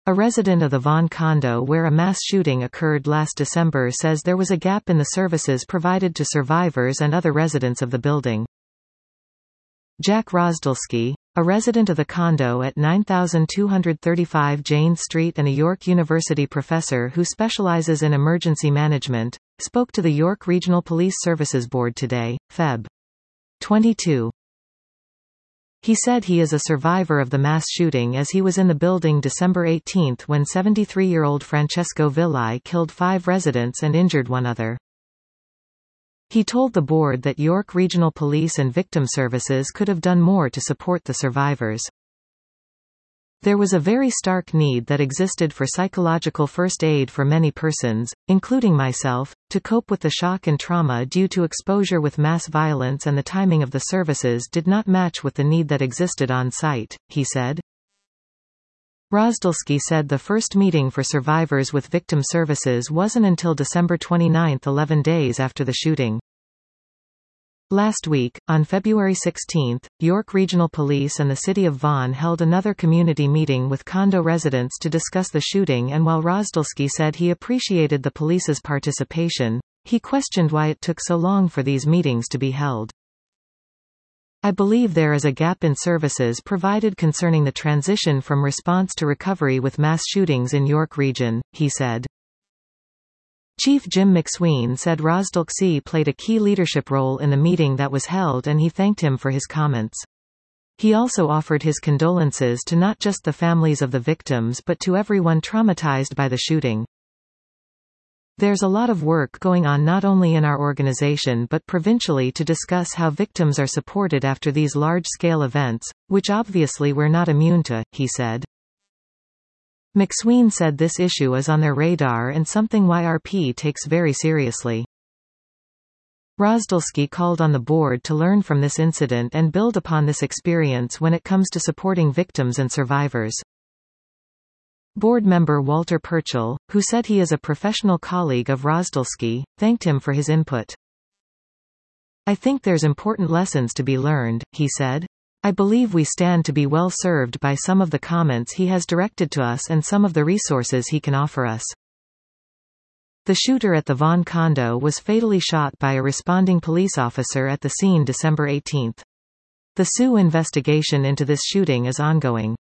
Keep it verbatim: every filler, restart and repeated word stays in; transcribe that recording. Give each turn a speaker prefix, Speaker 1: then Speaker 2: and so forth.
Speaker 1: A resident of the Vaughan condo where a mass shooting occurred last December says there was a gap in the services provided to survivors and other residents of the building. Jack Rozdilsky, a resident of the condo at nine thousand two hundred thirty-five Jane Street and a York University professor who specializes in emergency management, spoke to the York Regional Police Services Board today, February twenty-second. He said he is a survivor of the mass shooting as he was in the building December eighteenth when seventy-three-year-old Francesco Villi killed five residents and injured one other. He told the board that York Regional Police and Victim Services could have done more to support the survivors. There was a very stark need that existed for psychological first aid for many persons, including myself, to cope with the shock and trauma due to exposure with mass violence, and the timing of the services did not match with the need that existed on site, he said. Rozdilsky said the first meeting for survivors with Victim Services wasn't until December twenty-ninth, eleven days after the shooting. Last week, on February sixteenth, York Regional Police and the City of Vaughan held another community meeting with condo residents to discuss the shooting, and while Rozdilsky said he appreciated the police's participation, he questioned why it took so long for these meetings to be held. I believe there is a gap in services provided concerning the transition from response to recovery with mass shootings in York Region, he said. Chief Jim McSween said Rozdilsky played a key leadership role in the meeting that was held, and he thanked him for his comments. He also offered his condolences to not just the families of the victims but to everyone traumatized by the shooting. There's a lot of work going on not only in our organization but provincially to discuss how victims are supported after these large-scale events, which obviously we're not immune to, he said. McSween said this issue is on their radar and something Y R P takes very seriously. Rozdilsky called on the board to learn from this incident and build upon this experience when it comes to supporting victims and survivors. Board member Walter Purchell, who said he is a professional colleague of Rozdilsky, thanked him for his input. I think there's important lessons to be learned, he said. I believe we stand to be well served by some of the comments he has directed to us and some of the resources he can offer us. The shooter at the Vaughan condo was fatally shot by a responding police officer at the scene December eighteenth. The S U investigation into this shooting is ongoing.